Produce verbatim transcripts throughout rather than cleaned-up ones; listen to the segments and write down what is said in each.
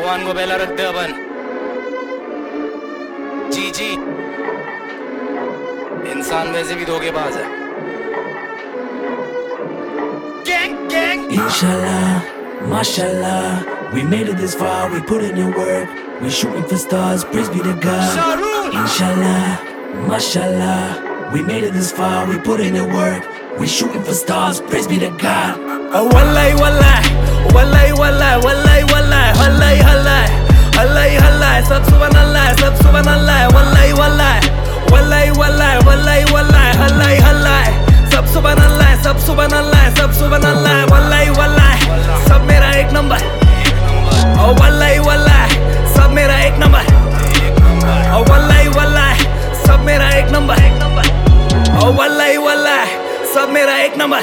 पहलवान को पहला रखते अपन। जी जी, इंसान वैसे भी धोखेबाज है। Gang gang. Inshallah, mashallah, we made it this far, we put in the work, we shooting for stars, praise be to God. Inshallah, mashallah, we made it this far, we put in the work, we shooting for stars, praise be to God. Oh wallahi wallahi, wallahi wallahi, wallahi wallahi, wallahi wallahi, wallahi wallahi, sab subhanallah, sab subhanallah, wallahi wallahi, wallahi wallahi, wallahi wallahi, wallahi wallahi, sab subhanallah, sab subhanallah, sab subhanallah, wallahi wallahi, sab mera ek number. Oh wallahi wallahi, sab mera ek number. Oh wallahi wallahi, sab mera ek number. Oh wallahi wallahi, sab mera ek number.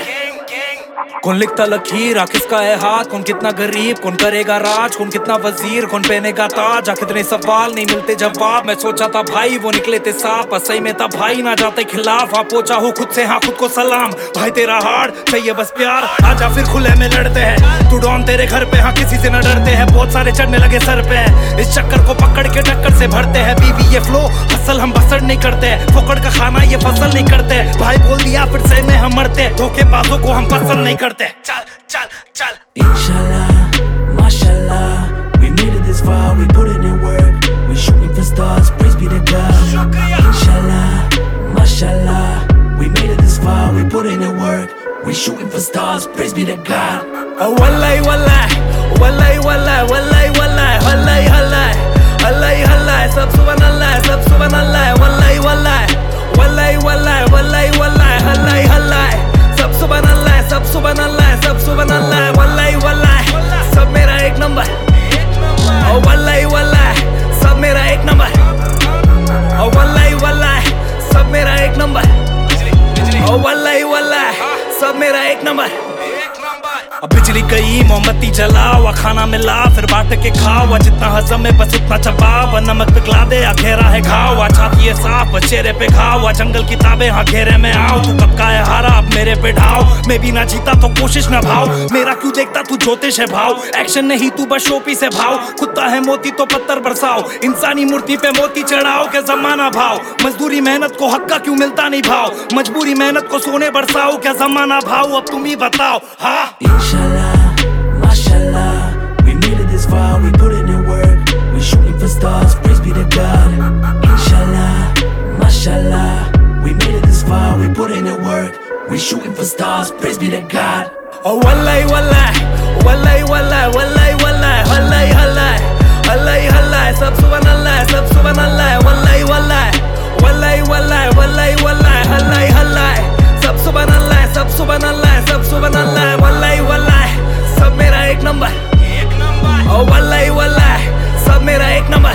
कौन लिखता लकीर, किसका है हाथ, कौन कितना गरीब, कौन करेगा राज, कौन कितना वजीर, कौन पहनेगा ताज, कितने सवाल नहीं मिलते जवाब। मैं सोचा था भाई वो निकले थे साफ, सही में था भाई ना जाते खिलाफ। हाँ पोचा हूँ खुद से, हाँ खुद को सलाम। भाई तेरा हार्ड चाहिए बस प्यार, आजा फिर खुले में लड़ते हैं। तू डॉन तेरे घर पे, हाँ किसी से न डरते हैं। बहुत सारे चढ़ने लगे सर पे, इस चक्कर को पकड़ के टक्कर से भरते हैं। बीवी ये फ्लो हसल हम बसड़ नहीं करते, फोकड़ का खाना ये फसल नहीं करते। भाई बोल दिया फिर से में हम मरते, धोखेबाजों को हम पसंद नहीं करते। चल चल चल। Inshallah, mashallah, we made it this far, we put in the work, we shooting for stars, praise be to God. Inshallah, mashallah, we made it this far, we put in the work, we shooting for stars, praise be to God. Oh wallahi wallahi, wallahi wallahi, wallahi wallahi, wallahi wallahi, wallahi wallahi, sab subhanallah, sab subhanallah, wallahi wallahi, wallahi wallahi, wallahi wallahi, wallahi wallahi, sab subhanallah, sab subhanallah, sab subhanallah, wallahi wallahi, sab mera ek number. Oh wallahi wallahi, sab mera ek number. Oh wallahi wallahi, sab mera ek number. Oh wallahi wallahi, sab mera ek number. अब बिजली गई मोमबत्ती जलाओ, खाना मिला फिर बांट के खाओ। जितना हजम है बस उतना चबाओ, नमक पिघला दे या घेरा है घाव। छाती है साफ चेहरे पे घाव, जंगल किताबें हाँ घेरे में आओ। तू कब का है हारा अब मेरे पे ढाओ, मैं भी ना जीता तो कोशिश ना भाव। मेरा क्यों देखता तू ज्योतिष है भाव, एक्शन नहीं तू बस शोपी से भाव। कुत्ता है मोती तो पत्थर बरसाओ, इंसानी मूर्ति पे मोती चढ़ाओ। क्या जमाना भाव, मजदूरी मेहनत को हक का क्यों मिलता नहीं भाव। मजबूरी मेहनत को सोने बरसाओ, क्या जमाना भाव अब तुम ही बताओ। हाँ Inshallah, mashallah, we made it this far, we put in the work, we shooting for stars, praise be to God. Inshallah, mashallah, we made it this far, we put in the work, we shooting for stars, praise be to God. Oh wallahi wallahi, wallahi wallahi, wallahi wallahi, wallahi wallahi, wallahi wallahi, sab subhanallah, sab subhanallah, wallahi wallahi, wallahi wallahi, wallahi wallahi, wallahi wallahi, sab subhanallah, sab subhanallah, sab subhanallah, wallahi wallahi, sab mera ek number. Oh wallahi wallahi, sab mera ek number.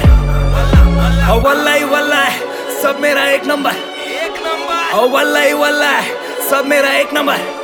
Oh wallahi wallahi, sab mera ek number. Oh wallahi wallahi, sab mera ek number.